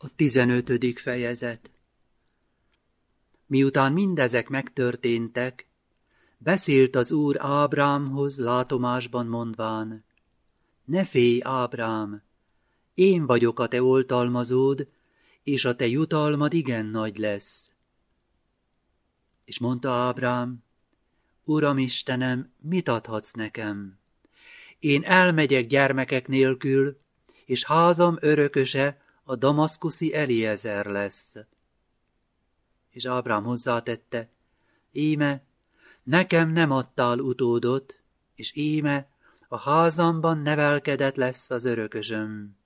A 15. fejezet. Miután mindezek megtörténtek, beszélt az Úr Ábrámhoz látomásban mondván: Ne félj, Ábrám, én vagyok a te oltalmazód, és a te jutalmad igen nagy lesz. És mondta Ábrám: Uram Istenem, mit adhatsz nekem? Én elmegyek gyermekek nélkül, és házam örököse a damaszkuszi Eliezer lesz. És Ábrám hozzátette: Íme, nekem nem adtál utódot, és íme, a házamban nevelkedett lesz az örökösöm.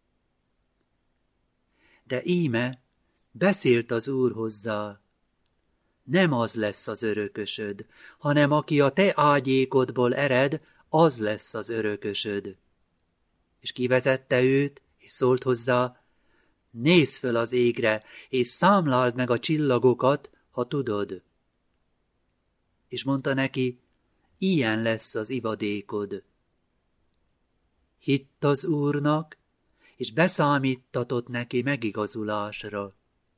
De íme, beszélt az Úr hozzá: Nem az lesz az örökösöd, hanem aki a te ágyékodból ered, az lesz az örökösöd. És kivezette őt, és szólt hozzá: Nézz föl az égre, és számláld meg a csillagokat, ha tudod. És mondta neki: Ilyen lesz az ivadékod. Hitt az Úrnak, és beszámíttatott neki megigazulásra.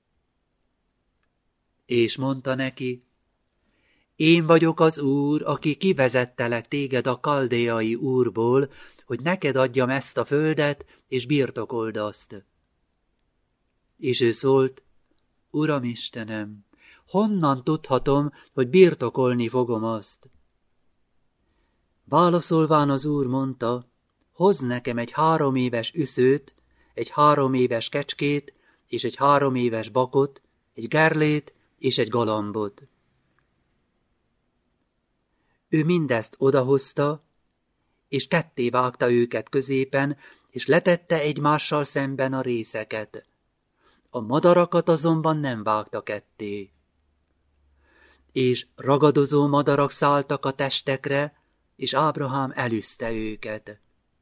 És mondta neki: Én vagyok az Úr, aki kivezettelek téged a kaldéai Úrból, hogy neked adjam ezt a földet, és birtokold azt. És ő szólt: Uram Istenem, honnan tudhatom, hogy birtokolni fogom azt? Válaszolván az Úr mondta: Hozz nekem egy 3 éves üszőt, egy 3 éves kecskét, és egy 3 éves bakot, egy gerlét és egy galambot. Ő mindezt odahozta, és ketté vágta őket középen, és letette egymással szemben a részeket. A madarakat azonban nem vágta ketté. És ragadozó madarak szálltak a testekre, és Ábrahám elűzte őket.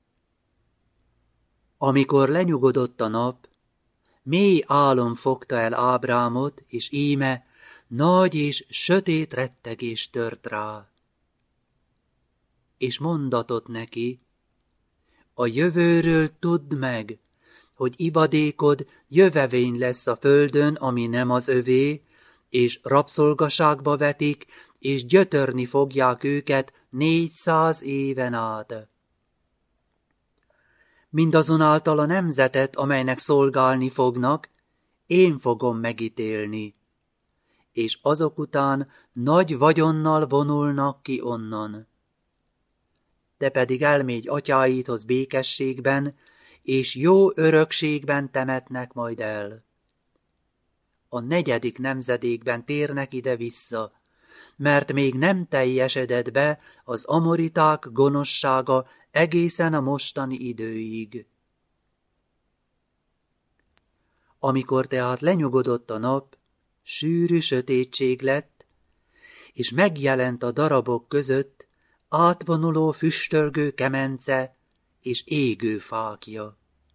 Amikor lenyugodott a nap, mély álom fogta el Ábrámot, és íme, nagy és sötét rettegés tört rá. És mondatott neki: A jövőről tudd meg, hogy ivadékod jövevény lesz a földön, ami nem az övé, és rabszolgaságba vetik, és gyötörni fogják őket 400 éven át. Mindazonáltal a nemzetet, amelynek szolgálni fognak, én fogom megítélni, és azok után nagy vagyonnal vonulnak ki onnan. Te pedig elmégy atyáidhoz békességben, és jó örökségben temetnek majd el. A 4. nemzedékben térnek ide-vissza, mert még nem teljesedett be az amoriták gonoszsága egészen a mostani időig. Amikor tehát lenyugodott a nap, sűrű sötétség lett, és megjelent a darabok között átvonuló füstölgő kemence és égő fákja.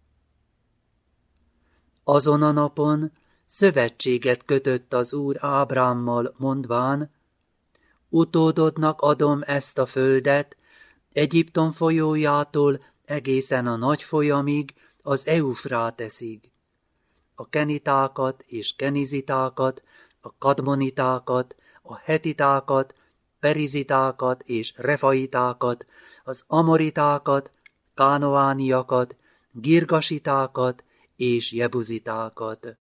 Azon a napon szövetséget kötött az Úr Ábrámmal, mondván: Utódodnak adom ezt a földet, Egyiptom folyójától egészen a nagy folyamig, az Eufráteszig. A kenitákat és kenizitákat, a kadmonitákat, a hetitákat, perizitákat és refaitákat, az amoritákat, kánoániakat, girgasitákat és jebuzitákat.